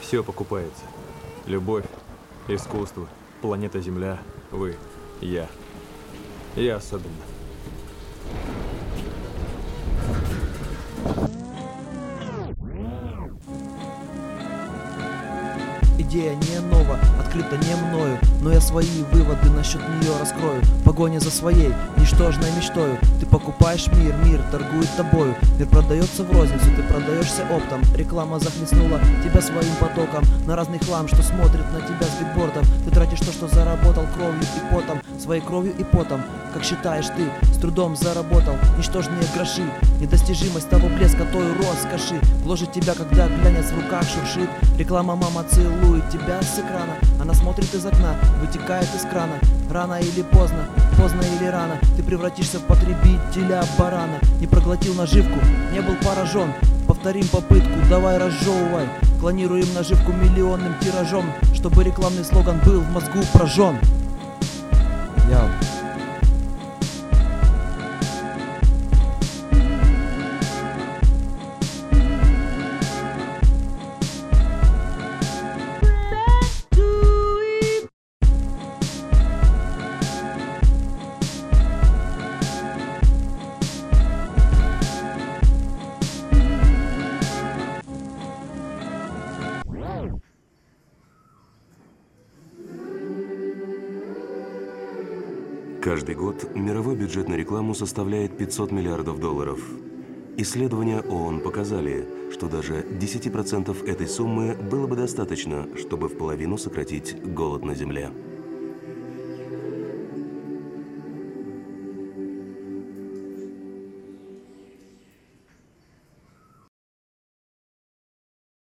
Все покупается. Любовь, искусство, планета Земля, вы, я. Я особенно. Идея не нова, открыта не мною, но я свои выводы насчет нее раскрою. Погоня за своей, ничтожной мечтою. Ты покупаешь мир, мир торгует тобою. Мир продается в розницу, ты продаешься оптом. Реклама захлестнула тебя своим потоком. На разный хлам, что смотрит на тебя с бигбордов. Ты тратишь то, что заработал кровью и потом. Своей кровью и потом, как считаешь ты, с трудом заработал ничтожные гроши. Недостижимость того блеска, той роскоши гложет тебя, когда глянец в руках шуршит. Реклама мама целует тебя с экрана. Она смотрит из окна, вытекает из крана. Рано или поздно, поздно или рано, ты превратишься в потребителя барана. Не проглотил наживку, не был поражен. Повторим попытку, давай разжевывай. Клонируем наживку миллионным тиражом, чтобы рекламный слоган был в мозгу прожжен. Яу. Каждый год мировой бюджет на рекламу составляет 500 миллиардов долларов. Исследования ООН показали, что даже 10% этой суммы было бы достаточно, чтобы в половину сократить голод на Земле.